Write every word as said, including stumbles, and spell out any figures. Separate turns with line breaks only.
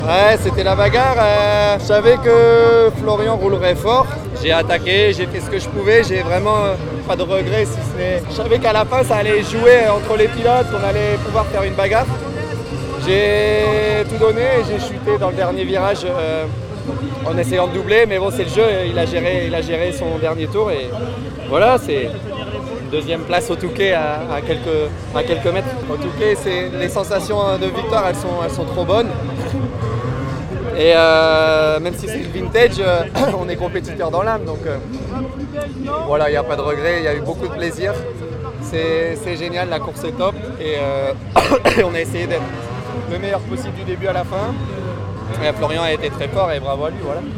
Ouais, c'était la bagarre. Euh, je savais que Florian roulerait fort. J'ai attaqué, j'ai fait ce que je pouvais. J'ai vraiment euh, pas de regrets si ce n'est. Je savais qu'à la fin, ça allait jouer entre les pilotes, qu'on allait pouvoir faire une bagarre. J'ai tout donné et j'ai chuté dans le dernier virage euh, en essayant de doubler. Mais bon, c'est le jeu. Il a géré, il a géré son dernier tour et voilà, c'est deuxième place au Touquet à, à, quelques, à quelques mètres. Au Touquet, c'est, les sensations de victoire, elles sont, elles sont trop bonnes. Et euh, même si c'est le vintage, euh, on est compétiteur dans l'âme. Donc euh, voilà, il n'y a pas de regret, il y a eu beaucoup de plaisir. C'est, c'est génial, la course est top. Et euh, on a essayé d'être le meilleur possible du début à la fin. Et Florian a été très fort et bravo à lui. Voilà.